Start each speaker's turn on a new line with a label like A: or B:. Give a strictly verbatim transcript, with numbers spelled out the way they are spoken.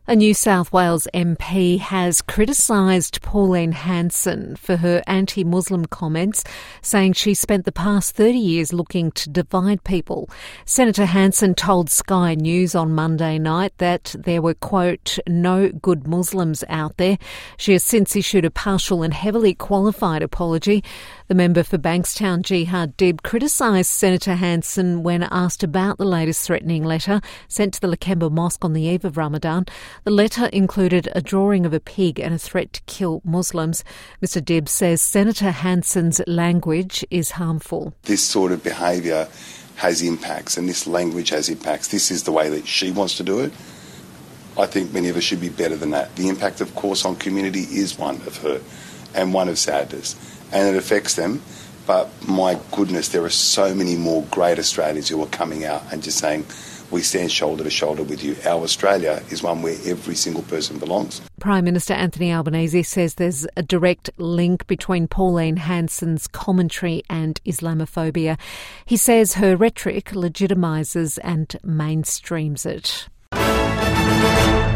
A: A New South Wales M P has criticised Pauline Hanson for her anti-Muslim comments, saying she spent the past thirty years looking to divide people. Senator Hanson told Sky News on Monday night that there were, quote, no good Muslims out there. She has since issued a partial and heavily qualified apology. The member for Bankstown Jihad Dib criticised Senator Hanson when asked about the latest threatening letter sent to the Lakemba Mosque on the eve of Ramadan. The letter included a drawing of a pig and a threat to kill Muslims. Mister Dib says Senator Hanson's language is harmful.
B: This sort of behaviour has impacts, and this language has impacts. This is the way that she wants to do it. I think many of us should be better than that. The impact, of course, on community is one of hurt and one of sadness, and it affects them. But my goodness, there are so many more great Australians who are coming out and just saying, we stand shoulder to shoulder with you. Our Australia is one where every single person belongs.
A: Prime Minister Anthony Albanese says there's a direct link between Pauline Hanson's commentary and Islamophobia. He says her rhetoric legitimises and mainstreams it.